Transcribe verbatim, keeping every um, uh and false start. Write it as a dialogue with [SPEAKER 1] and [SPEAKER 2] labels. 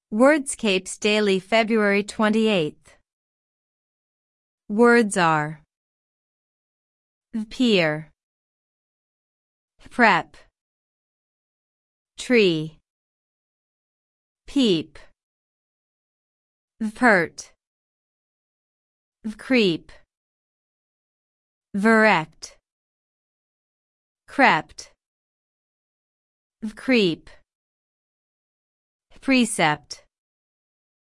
[SPEAKER 1] Wordscapes Daily, February twenty-eighth. Words are peer, prep, tree, peep, pert, creep, verrect, crept, creep, precept.